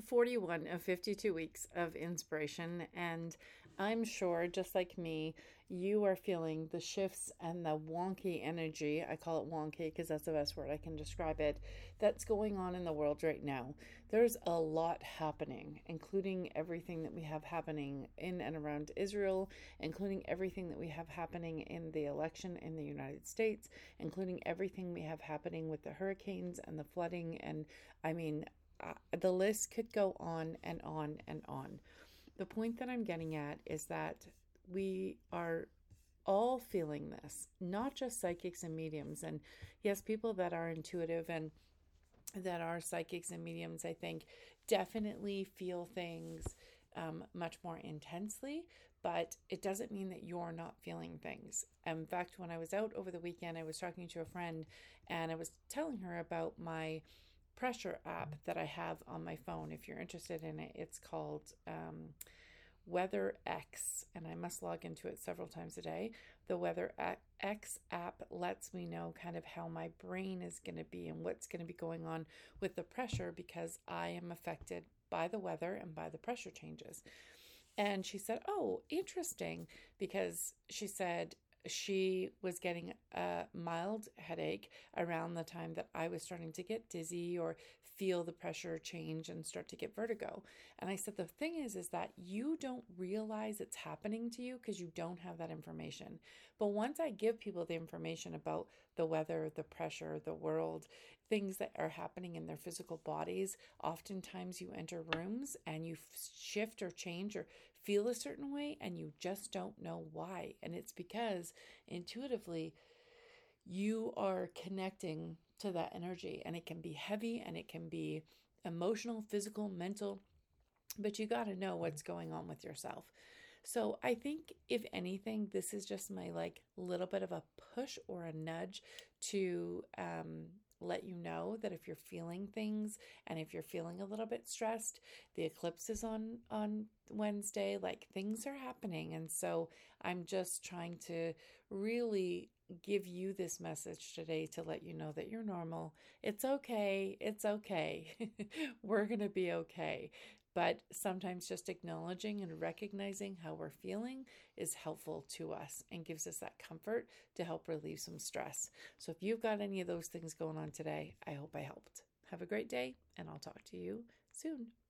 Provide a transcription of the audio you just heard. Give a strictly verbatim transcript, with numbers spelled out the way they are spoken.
forty-one of fifty-two weeks of inspiration, and I'm sure, just like me, you are feeling the shifts and the wonky energy. I call it wonky because that's the best word I can describe it. That's going on in the world right now. There's a lot happening, including everything that we have happening in and around Israel, including everything that we have happening in the election in the United States, including everything we have happening with the hurricanes and the flooding. And I mean, uh, the list could go on and on and on. The point that I'm getting at is that we are all feeling this, not just psychics and mediums. And yes, people that are intuitive and that are psychics and mediums, I think, definitely feel things um, much more intensely, but it doesn't mean that you're not feeling things. In fact, when I was out over the weekend, I was talking to a friend and I was telling her about my pressure app that I have on my phone. If you're interested in it, it's called um, Weather X, and I must log into it several times a day. The Weather X app lets me know kind of how my brain is going to be and what's going to be going on with the pressure, because I am affected by the weather and by the pressure changes. And she said, oh, interesting, because she said she was getting a mild headache around the time that I was starting to get dizzy or feel the pressure change and start to get vertigo. And I said, the thing is, is that you don't realize it's happening to you because you don't have that information. But once I give people the information about the weather, the pressure, the world, things that are happening in their physical bodies, oftentimes you enter rooms and you shift or change or feel a certain way and you just don't know why. And it's because intuitively you are connecting to that energy, and it can be heavy and it can be emotional, physical, mental, but you got to know what's going on with yourself. So I think if anything, this is just my like little bit of a push or a nudge to um, let you know that if you're feeling things and if you're feeling a little bit stressed, the eclipse is on on Wednesday, like things are happening. And so I'm just trying to really give you this message today to let you know that you're normal. It's okay. It's okay. We're going to be okay. But sometimes just acknowledging and recognizing how we're feeling is helpful to us and gives us that comfort to help relieve some stress. So if you've got any of those things going on today, I hope I helped. Have a great day, and I'll talk to you soon.